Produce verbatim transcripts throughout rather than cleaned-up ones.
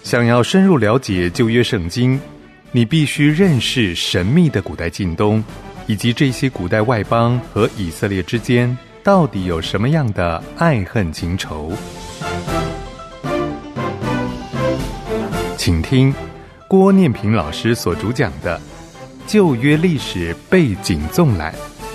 想要深入了解旧约圣经，你必须认识神秘的古代近东，以及这些古代外邦和以色列之间到底有什么样的爱恨情仇。请听郭念平老师所主讲的《旧约历史背景纵览》。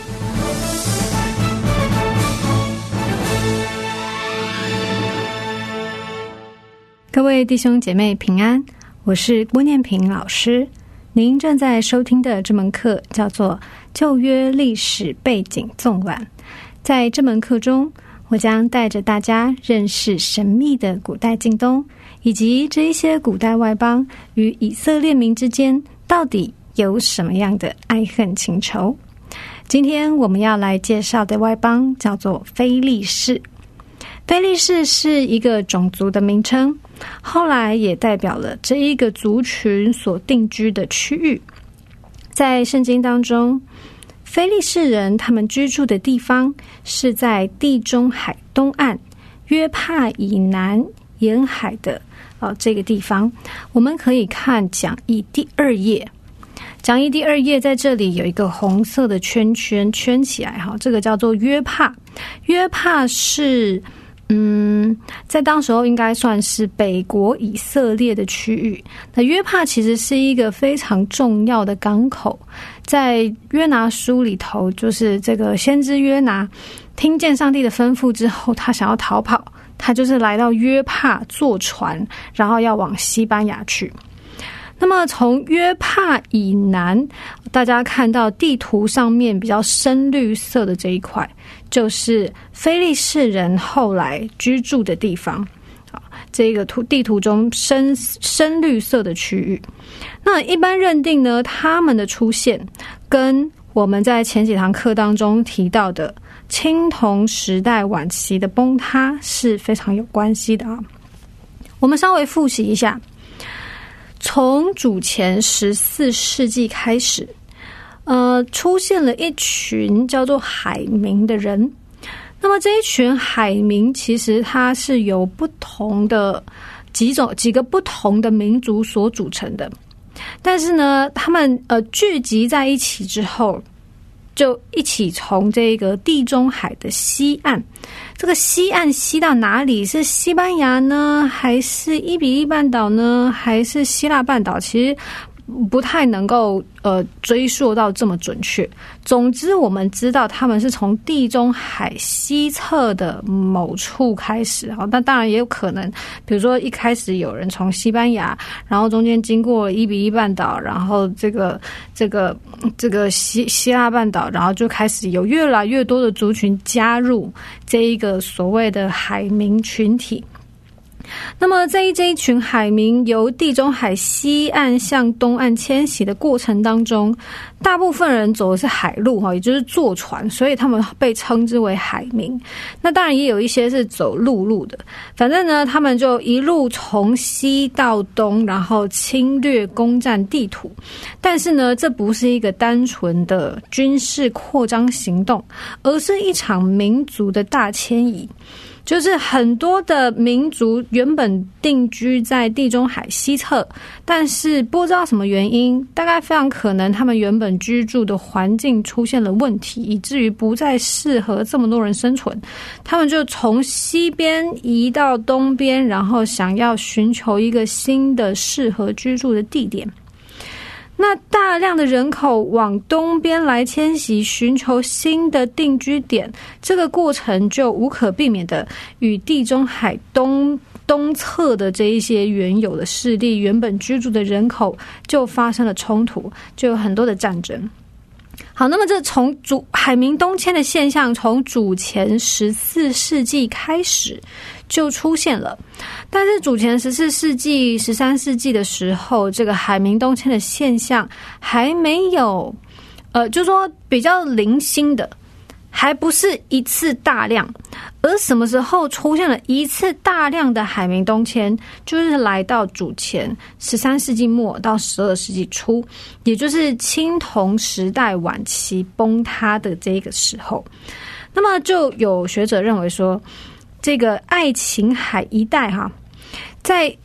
各位弟兄姐妹平安，我是郭念平老师。您正在收听的这门课叫做《旧约历史背景纵览》。在这门课中，我将带着大家认识神秘的古代近东，以及这一些古代外邦与以色列民之间到底有什么样的爱恨情仇。今天我们要来介绍的外邦叫做非利士。非利士是一个种族的名称，后来也代表了这一个族群所定居的区域。在圣经当中，非利士人他们居住的地方是在地中海东岸约帕以南沿海的、呃、这个地方。我们可以看讲义第二页，讲义第二页在这里有一个红色的圈圈圈起来，这个叫做约帕。约帕是嗯，在当时候应该算是北国以色列的区域。那约帕其实是一个非常重要的港口，在约拿书里头，就是这个先知约拿听见上帝的吩咐之后，他想要逃跑，他就是来到约帕坐船，然后要往西班牙去。那么从约帕以南，大家看到地图上面比较深绿色的这一块，就是非利士人后来居住的地方。这个图地图中深深绿色的区域，那一般认定呢，他们的出现跟我们在前几堂课当中提到的青铜时代晚期的崩塌是非常有关系的啊。我们稍微复习一下。从主前十四世纪开始，呃，出现了一群叫做海民的人。那么这一群海民其实它是由不同的几种几个不同的民族所组成的，但是呢，他们呃聚集在一起之后，就一起从这个地中海的西岸，这个西岸西到哪里？是西班牙呢，还是伊比利半岛呢，还是希腊半岛？其实不太能够呃追溯到这么准确。总之我们知道他们是从地中海西侧的某处开始，好，那当然也有可能比如说一开始有人从西班牙，然后中间经过伊比利半岛，然后这个这个这个希希腊半岛，然后就开始有越来越多的族群加入这一个所谓的海民群体。那么在这一群海民由地中海西岸向东岸迁徙的过程当中，大部分人走的是海路，也就是坐船，所以他们被称之为海民。那当然也有一些是走陆路的，反正呢他们就一路从西到东，然后侵略攻占地图。但是呢，这不是一个单纯的军事扩张行动，而是一场民族的大迁移。就是很多的民族原本定居在地中海西侧，但是不知道什么原因，大概非常可能他们原本居住的环境出现了问题，以至于不再适合这么多人生存。他们就从西边移到东边，然后想要寻求一个新的适合居住的地点。那大量的人口往东边来迁徙，寻求新的定居点，这个过程就无可避免的与地中海东东侧的这一些原有的势力原本居住的人口就发生了冲突，就有很多的战争。好，那么这从主海民东迁的现象从主前十四世纪开始就出现了，但是主前十四世纪、十三世纪的时候，这个海民东迁的现象还没有，呃，就是说比较零星的，还不是一次大量。而什么时候出现了一次大量的海民东迁，就是来到主前十三世纪末到十二世纪初，也就是青铜时代晚期崩塌的这个时候。那么就有学者认为说，这个爱琴海一带哈，在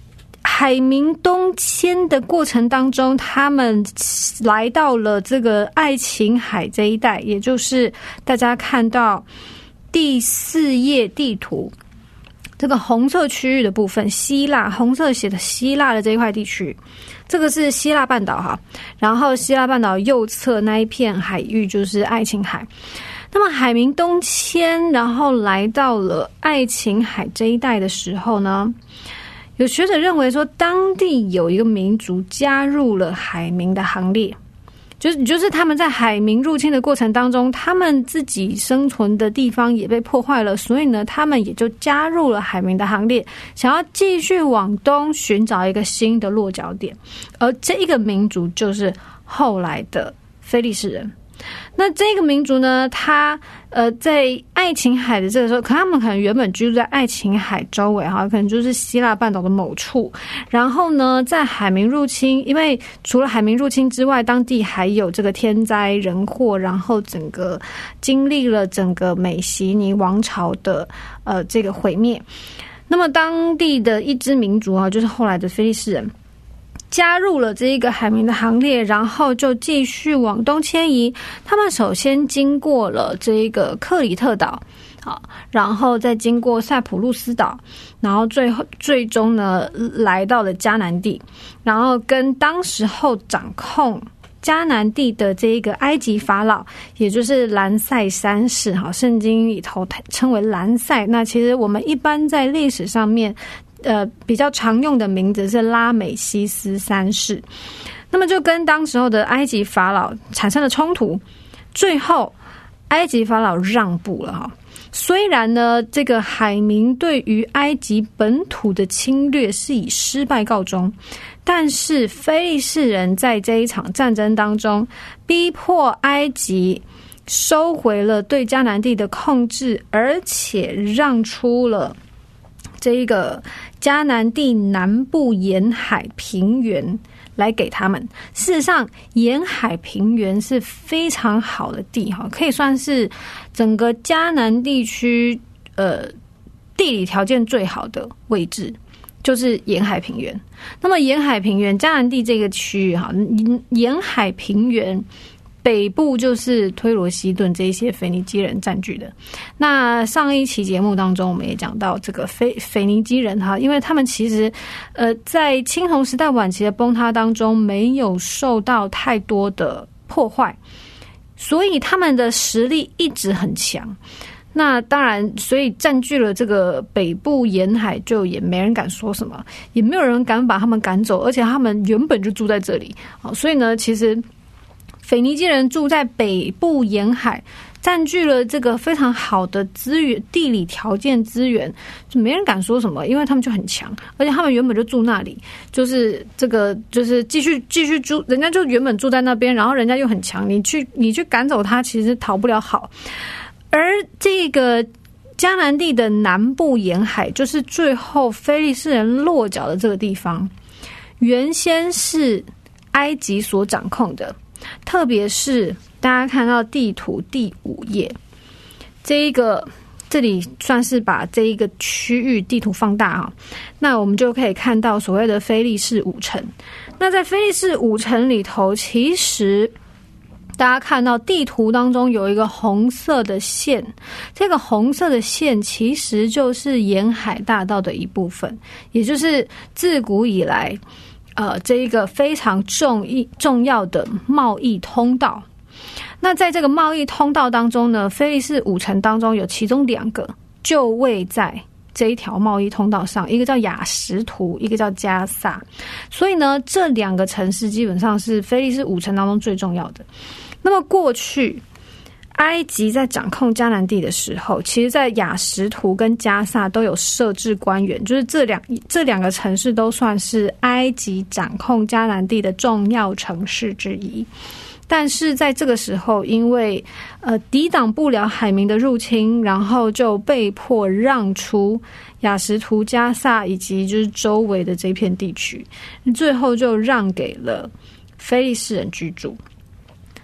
海民东迁的过程当中，他们来到了这个爱琴海这一带，也就是大家看到第四页地图这个红色区域的部分，希腊红色写的希腊的这一块地区，这个是希腊半岛哈。然后希腊半岛右侧那一片海域就是爱琴海。那么海民东迁，然后来到了爱琴海这一带的时候呢，有学者认为说，当地有一个民族加入了海民的行列，就是就是他们在海民入侵的过程当中，他们自己生存的地方也被破坏了，所以呢，他们也就加入了海民的行列，想要继续往东寻找一个新的落脚点。而这一个民族就是后来的非利士人。那这个民族呢，他呃在爱琴海的这个时候，可他们可能原本居住在爱琴海周围哈，可能就是希腊半岛的某处。然后呢，在海民入侵，因为除了海民入侵之外，当地还有这个天灾人祸，然后整个经历了整个美西尼王朝的呃这个毁灭。那么当地的一支民族啊，就是后来的非利士人，加入了这一个海民的行列，然后就继续往东迁移。他们首先经过了这一个克里特岛，好，然后再经过塞浦路斯岛，然后最后最终呢来到了迦南地，然后跟当时候掌控迦南地的这一个埃及法老，也就是兰塞三世，好，圣经里头称为兰塞。那其实我们一般在历史上面呃，比较常用的名字是拉美西斯三世。那么就跟当时候的埃及法老产生了冲突，最后埃及法老让步了哈。虽然呢，这个海民对于埃及本土的侵略是以失败告终，但是非利士人在这一场战争当中，逼迫埃及收回了对迦南地的控制，而且让出了这一个迦南地南部沿海平原来给他们。事实上，沿海平原是非常好的地哈，可以算是整个迦南地区呃地理条件最好的位置，就是沿海平原。那么沿海平原，迦南地这个区域哈，沿海平原北部就是推罗西顿这些腓尼基人占据的。那上一期节目当中，我们也讲到这个腓腓尼基人哈，因为他们其实呃在青铜时代晚期的崩塌当中没有受到太多的破坏，所以他们的实力一直很强。那当然，所以占据了这个北部沿海，就也没人敢说什么，也没有人敢把他们赶走，而且他们原本就住在这里，所以呢，其实腓尼基人住在北部沿海，占据了这个非常好的资源、地理条件资源，就没人敢说什么，因为他们就很强，而且他们原本就住那里，就是这个就是继续继续住，人家就原本住在那边，然后人家又很强，你去你去赶走他，其实逃不了好。而这个迦南地的南部沿海，就是最后非利士人落脚的这个地方，原先是埃及所掌控的。特别是大家看到地图第五页，这一个这里算是把这一个区域地图放大啊，那我们就可以看到所谓的非利士五城。那在非利士五城里头，其实大家看到地图当中有一个红色的线，这个红色的线其实就是沿海大道的一部分，也就是自古以来呃，这一个非常重义重要的贸易通道。那在这个贸易通道当中呢，非利士五城当中有其中两个就位在这一条贸易通道上，一个叫雅什图，一个叫加萨。所以呢，这两个城市基本上是非利士五城当中最重要的。那么过去埃及在掌控迦南地的时候，其实在雅什图跟加萨都有设置官员，就是这两这两个城市都算是埃及掌控迦南地的重要城市之一。但是在这个时候，因为呃抵挡不了海民的入侵，然后就被迫让出雅什图、加萨以及就是周围的这片地区，最后就让给了非利士人居住。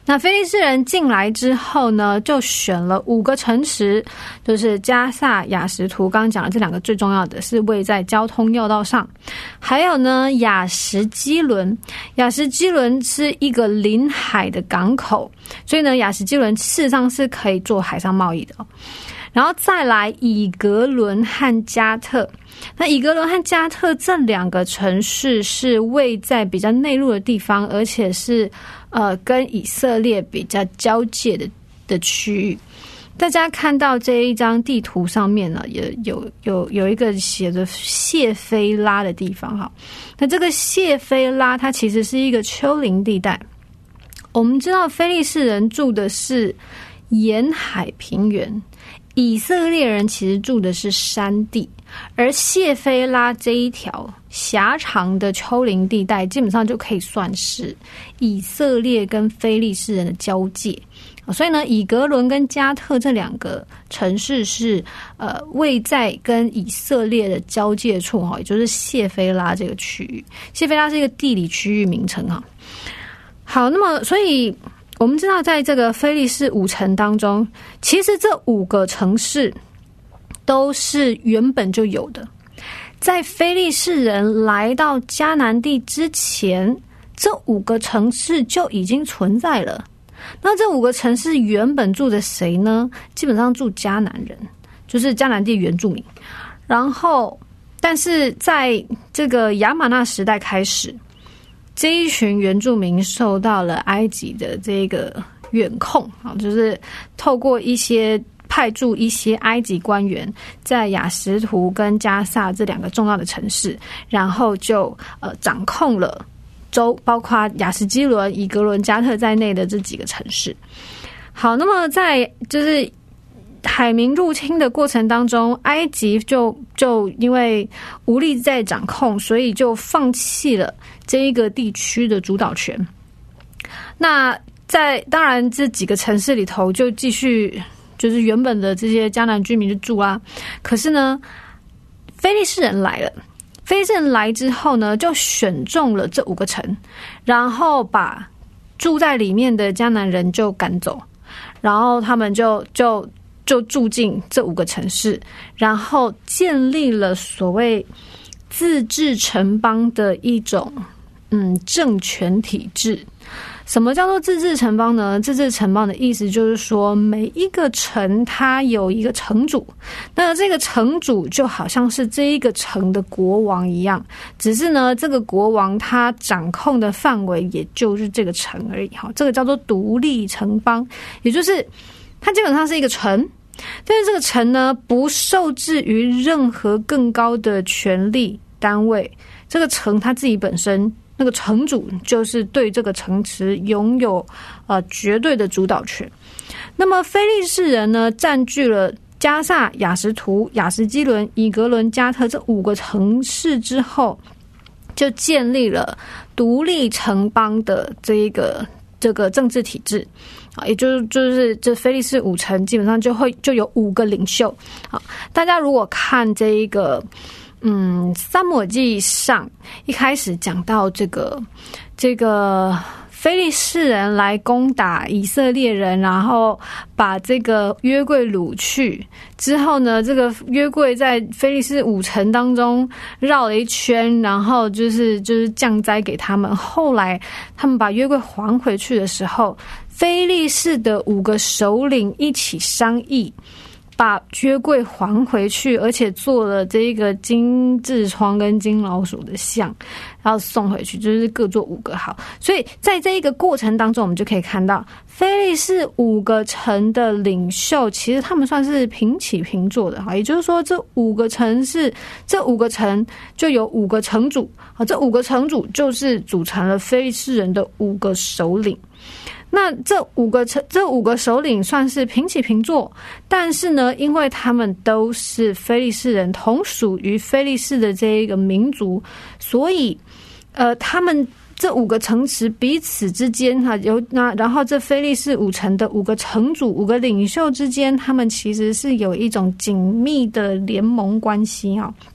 那非利士人进来之后呢，就选了五个城池，就是加萨、亚实图，刚刚讲的这两个最重要的是位在交通要道上，还有呢亚实基伦。亚实基伦是一个临海的港口，所以呢亚实基伦事实上是可以做海上贸易的。然后再来以格伦和加特，那以格伦和加特这两个城市是位在比较内陆的地方，而且是呃跟以色列比较交界的的区域。大家看到这一张地图上面呢，也有有有一个写着谢菲拉的地方哈。那这个谢菲拉它其实是一个丘陵地带。我们知道非利士人住的是沿海平原，以色列人其实住的是山地，而谢菲拉这一条狭长的丘陵地带基本上就可以算是以色列跟非利士人的交界。所以呢以格伦跟加特这两个城市是呃位在跟以色列的交界处，也就是谢菲拉这个区域。谢菲拉是一个地理区域名称。好，那么所以我们知道在这个非利士五城当中，其实这五个城市都是原本就有的。在非利士人来到迦南地之前，这五个城市就已经存在了。那这五个城市原本住着谁呢？基本上住迦南人，就是迦南地原住民。然后但是在这个亚玛纳时代开始，这一群原住民受到了埃及的这个远控，就是透过一些派驻一些埃及官员在亚实图跟加萨这两个重要的城市，然后就呃掌控了州，包括亚实基伦、以格伦、加特在内的这几个城市。好，那么在就是海民入侵的过程当中，埃及就就因为无力在掌控，所以就放弃了这一个地区的主导权。那在当然这几个城市里头就继续就是原本的这些迦南居民就住啊，可是呢非利士人来了，非利士人来之后呢就选中了这五个城，然后把住在里面的迦南人就赶走，然后他们就就就住进这五个城市，然后建立了所谓自治城邦的一种嗯政权体制。什么叫做自治城邦呢？自治城邦的意思就是说，每一个城它有一个城主，那这个城主就好像是这一个城的国王一样，只是呢，这个国王他掌控的范围也就是这个城而已。好，这个叫做独立城邦，也就是它基本上是一个城，但是这个城呢不受制于任何更高的权力单位，这个城它自己本身。那个城主就是对这个城池拥有呃绝对的主导权。那么非利士人呢，占据了加萨、亚实图、亚实基伦、以格伦、加特这五个城市之后，就建立了独立城邦的这一个这个政治体制啊，也就是就是这非利士五城基本上就会就有五个领袖啊。大家如果看这一个。嗯，撒母耳记上一开始讲到这个这个非利士人来攻打以色列人，然后把这个约柜掳去之后呢，这个约柜在非利士五城当中绕了一圈，然后就是就是降灾给他们。后来他们把约柜还回去的时候，非利士的五个首领一起商议。把约柜还回去，而且做了这个金痔疮跟金老鼠的像，然后送回去，就是各做五个好。所以在这一个过程当中，我们就可以看到非利士五个城的领袖，其实他们算是平起平坐的哈。也就是说，这五个城市，这五个城就有五个城主啊，这五个城主就是组成了非利士人的五个首领。那这五个这五个首领算是平起平坐，但是呢，因为他们都是非利士人，同属于非利士的这一个民族，所以呃，他们这五个城池彼此之间哈，有那然后这非利士五城的五个城主、五个领袖之间，他们其实是有一种紧密的联盟关系啊。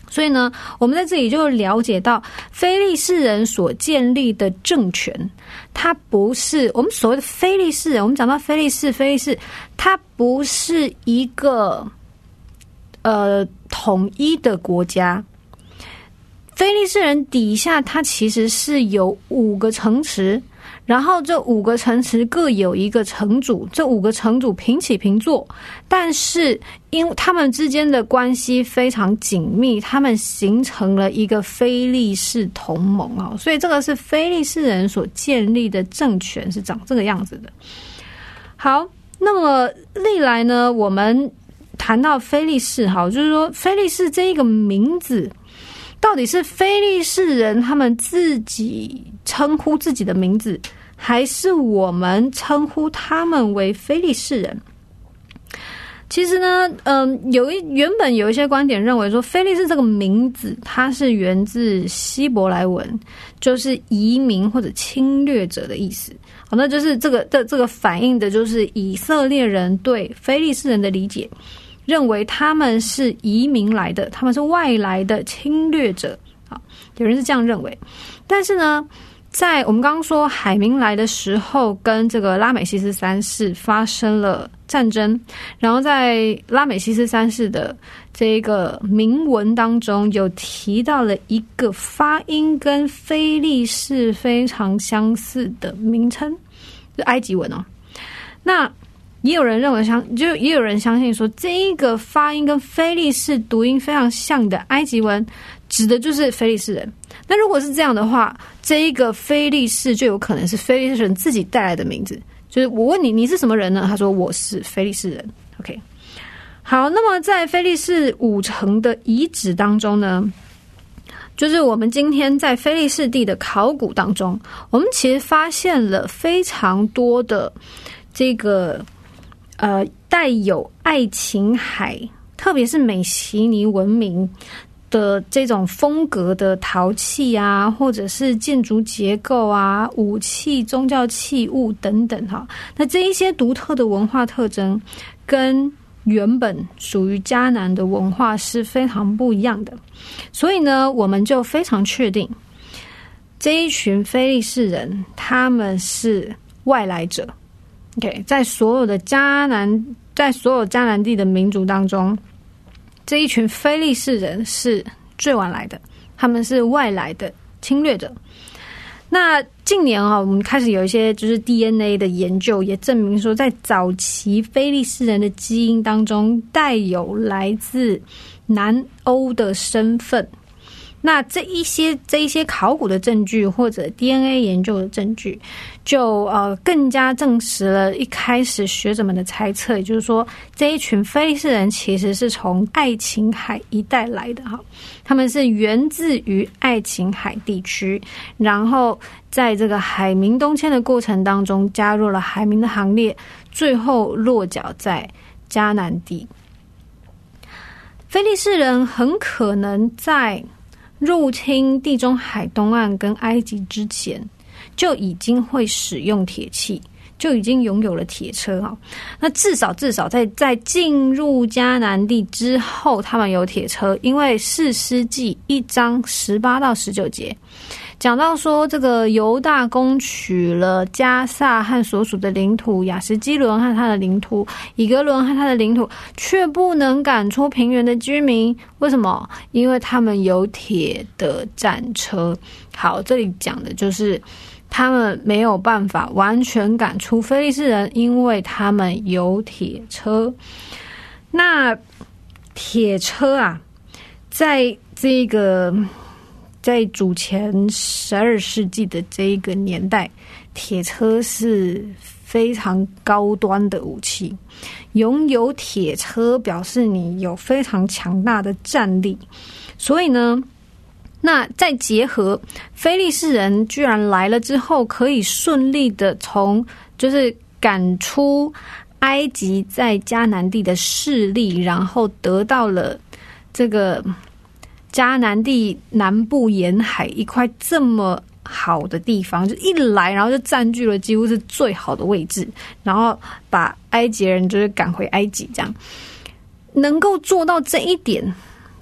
所以呢，我们在这里就了解到非利士人所建立的政权，它不是我们所谓的非利士人。我们讲到非利士，非利士，它不是一个呃统一的国家。非利士人底下，它其实是有五个城池。然后这五个城池各有一个城主，这五个城主平起平坐，但是因为他们之间的关系非常紧密，他们形成了一个非利士同盟哦，所以这个是非利士人所建立的政权是长这个样子的。好，那么历来呢，我们谈到非利士，好，就是说非利士这一个名字到底是非利士人他们自己称呼自己的名字，还是我们称呼他们为非利士人？其实呢，嗯，有一原本有一些观点认为说，非利士这个名字它是源自希伯来文，就是移民或者侵略者的意思。好，那就是这个这这个反映的就是以色列人对非利士人的理解，认为他们是移民来的，他们是外来的侵略者。好，有人是这样认为。但是呢，在我们刚刚说海明来的时候，跟这个拉美西斯三世发生了战争，然后在拉美西斯三世的这个铭文当中，有提到了一个发音跟非利士非常相似的名称，是埃及文哦。那也有人认为相，就也有人相信说，这一个发音跟非利士读音非常像的埃及文，指的就是非利士人。那如果是这样的话，这一个非利士就有可能是非利士人自己带来的名字。就是我问你，你是什么人呢？他说我是非利士人。OK， 好，那么在非利士五城的遗址当中呢，就是我们今天在非利士地的考古当中，我们其实发现了非常多的这个呃带有爱琴海，特别是美西尼文明的这种风格的陶器啊，或者是建筑结构啊、武器、宗教器物等等哈。那这一些独特的文化特征，跟原本属于迦南的文化是非常不一样的。所以呢，我们就非常确定，这一群非利士人他们是外来者。OK， 在所有的迦南，在所有迦南地的民族当中，这一群非利士人是最晚来的，他们是外来的侵略者。那近年啊，我们开始有一些就是 D N A 的研究，也证明说，在早期非利士人的基因当中带有来自南欧的身份。那这一些这一些考古的证据或者 D N A 研究的证据，就呃更加证实了一开始学者们的猜测，也就是说，这一群非利士人其实是从爱琴海一带来的哈，他们是源自于爱琴海地区，然后在这个海民东迁的过程当中加入了海民的行列，最后落脚在迦南地。非利士人很可能在入侵地中海东岸跟埃及之前，就已经会使用铁器，就已经拥有了铁车哈。那至少至少在在进入迦南地之后，他们有铁车，因为士师记一章十八到十九节讲到说，这个犹大攻取了迦萨和所属的领土，亚实基伦和他的领土，以格伦和他的领土，却不能赶出平原的居民。为什么？因为他们有铁的战车。好，这里讲的就是他们没有办法完全赶出非利士人，因为他们有铁车。那铁车啊，在这个在主前十二世纪的这一个年代，铁车是非常高端的武器。拥有铁车表示你有非常强大的战力。所以呢，那再结合非利士人居然来了之后，可以顺利的从就是赶出埃及在迦南地的势力，然后得到了这个迦南地南部沿海一块这么好的地方，就一来然后就占据了几乎是最好的位置，然后把埃及人就是赶回埃及，这样能够做到这一点，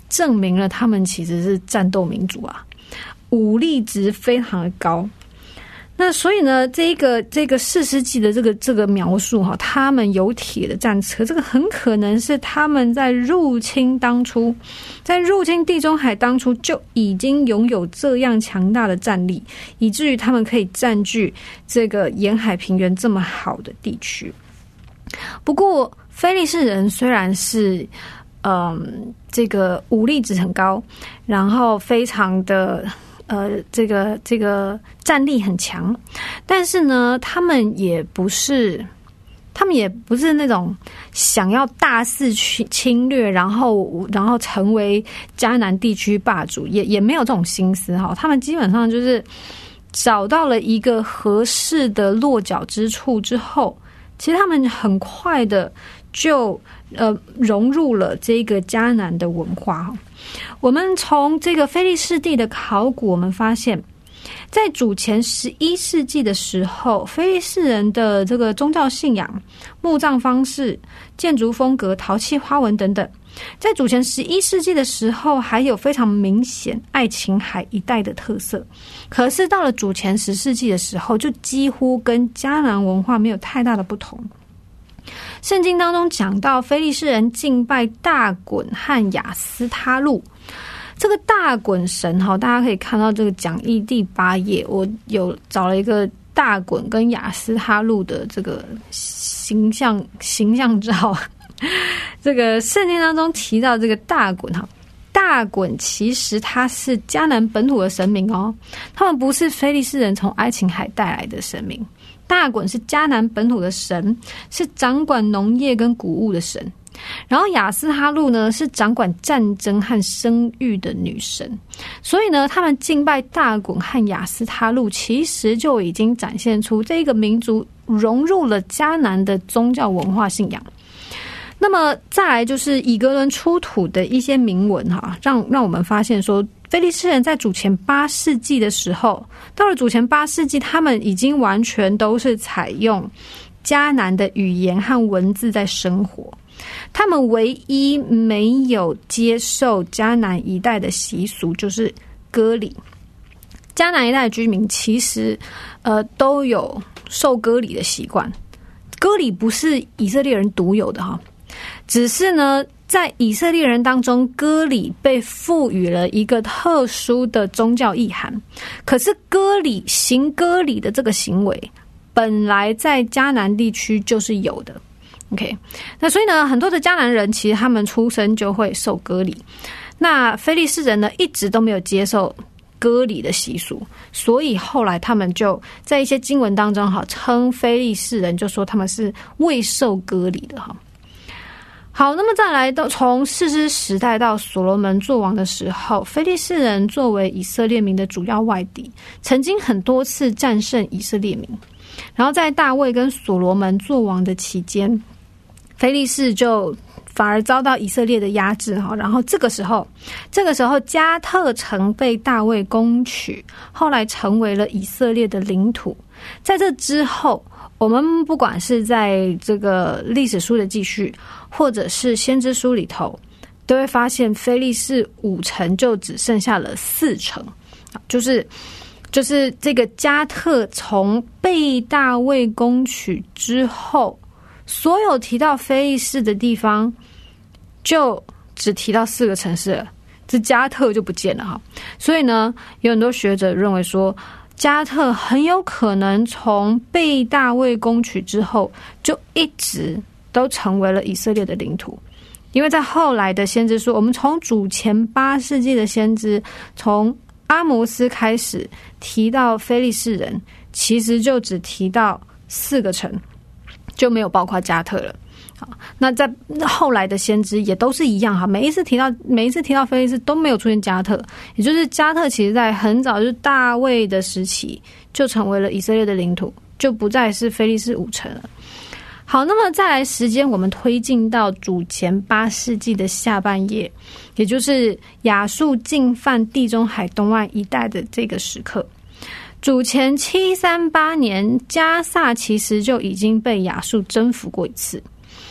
证明了他们其实是战斗民族啊，武力值非常的高。那所以呢，这个这个士师记的这个这个描述哈，他们有铁的战车，这个很可能是他们在入侵当初，在入侵地中海当初就已经拥有这样强大的战力，以至于他们可以占据这个沿海平原这么好的地区。不过，非利士人虽然是嗯这个武力值很高，然后非常的。呃，这个这个战力很强，但是呢，他们也不是，他们也不是那种想要大肆去侵略，然后然后成为迦南地区霸主，也也没有这种心思哈。他们基本上就是找到了一个合适的落脚之处之后，其实他们很快的就呃融入了这个迦南的文化。我们从这个非利士地的考古，我们发现，在主前十一世纪的时候，非利士人的这个宗教信仰、墓葬方式、建筑风格、陶器花纹等等，在主前十一世纪的时候，还有非常明显爱琴海一带的特色。可是到了主前十世纪的时候，就几乎跟迦南文化没有太大的不同。圣经当中讲到非利士人敬拜大衮和亚斯他路，这个大衮神大家可以看到这个讲义第八页，我有找了一个大衮跟亚斯他路的这个形象形象照。这个圣经当中提到这个大衮哈，大衮其实他是迦南本土的神明哦，他们不是非利士人从爱琴海带来的神明。大衮是迦南本土的神，是掌管农业跟谷物的神。然后亚斯哈路呢，是掌管战争和生育的女神。所以呢，他们敬拜大衮和亚斯他路，其实就已经展现出这个民族融入了迦南的宗教文化信仰。那么再来就是以格伦出土的一些铭文哈，让让我们发现说，非利士人在主前八世纪的时候，到了主前八世纪，他们已经完全都是采用迦南的语言和文字在生活。他们唯一没有接受迦南一带的习俗就是割礼。迦南一带的居民其实呃都有受割礼的习惯，割礼不是以色列人独有的哈。只是呢，在以色列人当中，割礼被赋予了一个特殊的宗教意涵。可是割礼行割礼的这个行为，本来在迦南地区就是有的。OK， 那所以呢，很多的迦南人其实他们出生就会受割礼。那非利士人呢，一直都没有接受割礼的习俗，所以后来他们就在一些经文当中哈，称非利士人就说他们是未受割礼的哈。好，那么再来到从士师时代到所罗门作王的时候，非利士人作为以色列民的主要外敌，曾经很多次战胜以色列民。然后在大卫跟所罗门作王的期间，非利士就反而遭到以色列的压制哈。然后这个时候，这个时候加特城被大卫攻取，后来成为了以色列的领土。在这之后，我们不管是在这个历史书的记叙，或者是先知书里头，都会发现非利士五城就只剩下了四城，就是就是这个加特从被大卫攻取之后，所有提到非利士的地方，就只提到四个城市了，这加特就不见了哈。所以呢，有很多学者认为说，加特很有可能从被大卫攻取之后，就一直都成为了以色列的领土。因为在后来的先知书，我们从主前八世纪的先知，从阿摩斯开始提到非利士人，其实就只提到四个城，就没有包括加特了。好，那在后来的先知也都是一样哈，每一次提到每一次提到非利士都没有出现加特，也就是加特其实在很早就是大卫的时期就成为了以色列的领土，就不再是非利士五城了。好，那么再来时间我们推进到主前八世纪的下半叶，也就是亚述进犯地中海东岸一带的这个时刻。主前七三八年，加萨其实就已经被亚述征服过一次。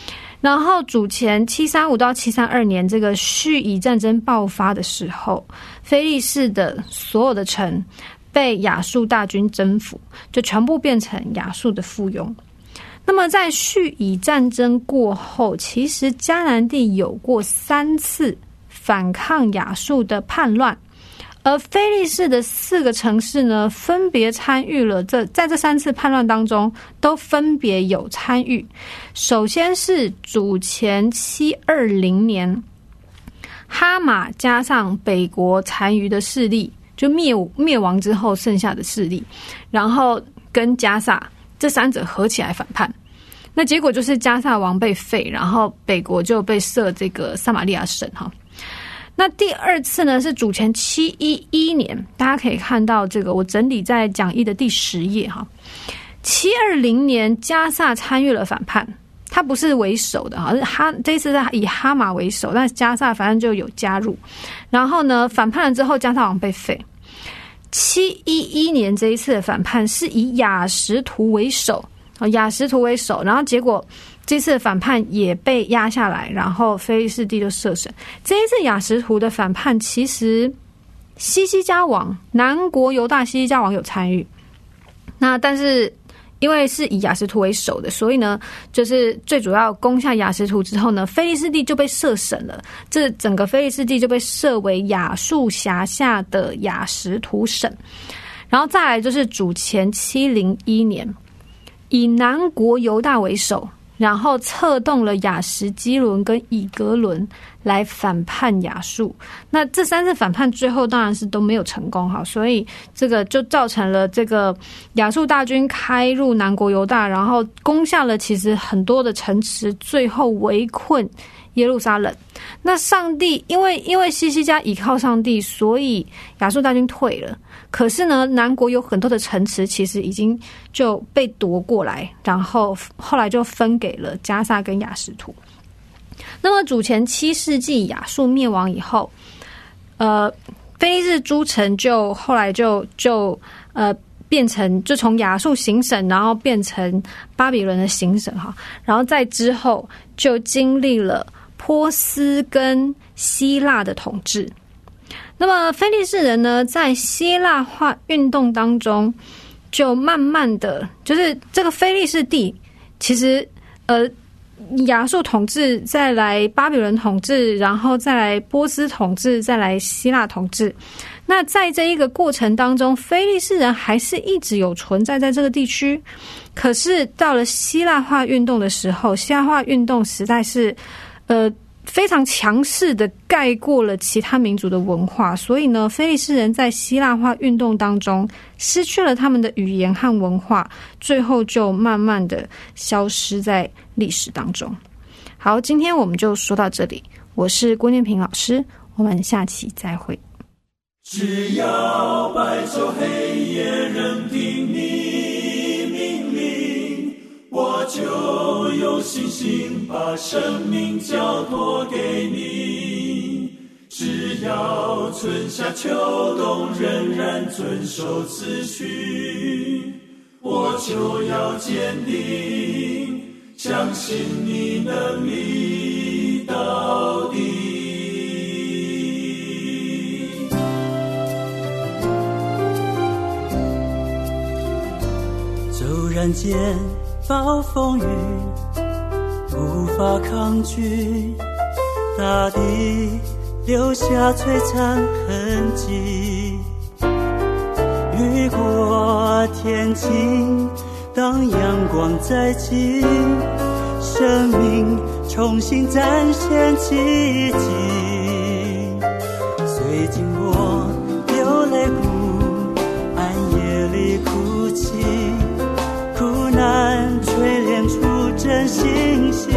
然后主前七三五到七三二年这个叙以战争爆发的时候，非利士的所有的城被亚述大军征服，就全部变成亚述的附庸。那么在叙以战争过后，其实迦南地有过三次反抗亚述的叛乱，而非利士的四个城市呢，分别参与了这在这三次叛乱当中，都分别有参与。首先是主前七二零年，哈马加上北国残余的势力，就灭灭亡之后剩下的势力，然后跟加萨这三者合起来反叛。那结果就是加萨王被废，然后北国就被设这个撒玛利亚省哈。那第二次呢是主前七一一年，大家可以看到这个我整理在讲义的第十页哈。七二零年加萨参与了反叛，他不是为首的哈，是哈这次是以哈马为首，但是加萨反正就有加入。然后呢反叛了之后，加萨王被废。七一一年这一次的反叛是以亚实图为首，亚实图为首，然后结果这次的反叛也被压下来，然后非利士地就设省。这一次亚实图的反叛，其实西西家王南国犹大西西家王有参与，那但是因为是以亚实图为首的，所以呢就是最主要攻下亚实图之后呢，非利士地就被设省了，这整个非利士地就被设为亚述辖下的亚实图省。然后再来就是主前七零一年，以南国犹大为首，然后策动了亚实基伦跟以格伦来反叛亚述。那这三次反叛最后当然是都没有成功哈，所以这个就造成了这个亚述大军开入南国犹大，然后攻下了其实很多的城池，最后围困耶路撒冷。那上帝因为因为西西家倚靠上帝，所以亚述大军退了。可是呢，南国有很多的城池其实已经就被夺过来，然后后来就分给了加萨跟亚实图。那么主前七世纪亚述灭亡以后，呃，非利士诸城就后来就就呃变成就从亚述行省，然后变成巴比伦的行省哈，然后在之后就经历了波斯跟希腊的统治。那么非利士人呢，在希腊化运动当中，就慢慢的，就是这个非利士地，其实呃，亚述统治，再来巴比伦统治，然后再来波斯统治，再来希腊统治。那在这一个过程当中，非利士人还是一直有存在在这个地区。可是到了希腊化运动的时候，希腊化运动实在是，呃。非常强势的盖过了其他民族的文化，所以呢，非利士人在希腊化运动当中失去了他们的语言和文化，最后就慢慢的消失在历史当中。好，今天我们就说到这里，我是郭念平老师，我们下期再会。 只要白昼黑夜任凭你命令，我就有信心把生命交托给你。只要春夏秋冬仍然遵守次序，我就要坚定相信你能力到底。骤然间暴风雨无法抗拒，大地留下璀璨痕迹。雨过天晴，当阳光再起，生命重新展现奇迹。虽经过流泪谷，暗夜里哭泣，苦难锤炼出真信心。